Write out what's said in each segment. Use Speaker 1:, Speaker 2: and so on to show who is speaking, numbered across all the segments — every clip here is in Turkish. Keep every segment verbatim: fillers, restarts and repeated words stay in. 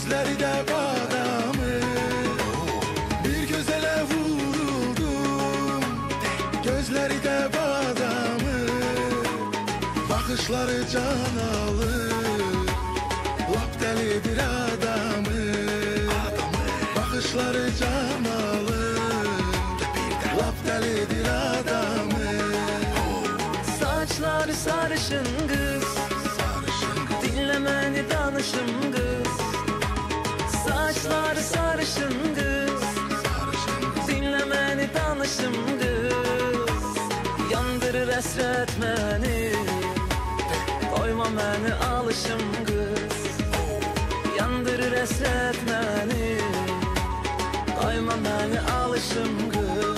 Speaker 1: gözleri de badamı. Bir gözele vuruldum, gözleri de badamı. Bakışları can alır, lap delidir adamı. Bakışları can alır, lap delidir adamı.
Speaker 2: Saçları sarışın kız, dinle beni danışım kız. Saçları sarışın kız, dinle beni danışım kız. Yandırır əsrət məni, koyma beni alışım kız. Yandırır əsrət məni, koyma beni alışım kız.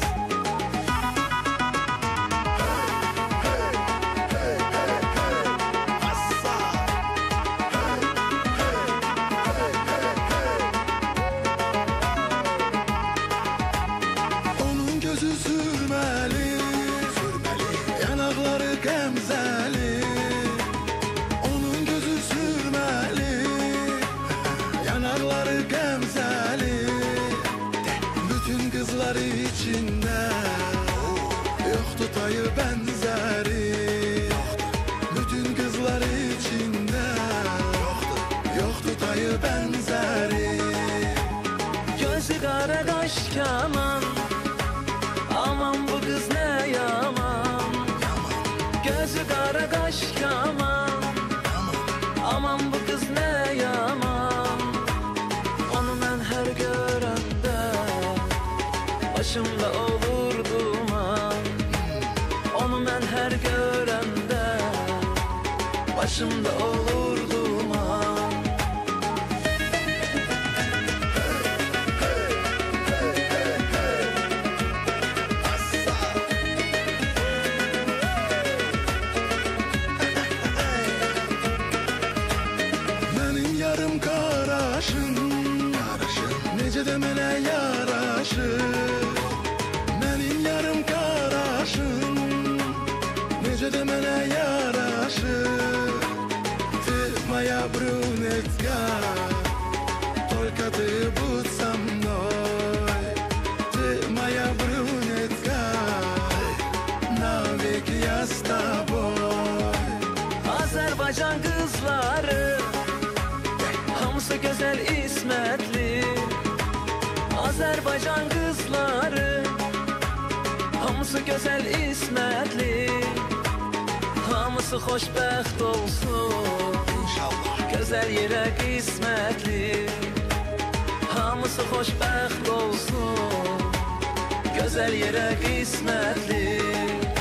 Speaker 1: Gözü sürmeli, sürmeli, yanakları gemzeli. Onun gözü sürmeli, yanakları gemzeli. Bütün kızlar içinde yoktu tayı benzeri. Bütün kızlar içinde yoktu tayı benzeri.
Speaker 2: Gözü kara kaş kaman, aman bu kız ne yaman. Gözü kara kaş kaman, aman bu kız ne yaman. Onu ben her görəndə başımda olur duman. Onu ben her görəndə başımda olur duman.
Speaker 1: Yarım qaraşın, necə də mənə yaraşır. Mənim yarım qaraşın, necə də mənə yaraşır. Ты моя брюнетка, только ты будь со мной. Ты моя брюнетка, навеки я с тобой.
Speaker 2: Azərbaycan qızları hamısı gözəl ismətli. Azərbaycan qızları hamısı gözəl ismətli. Hamısı xoşbəxt olsun İnşallah, gözəl yerə qismətli. Hamısı xoşbəxt olsun gözəl yerə qismətli.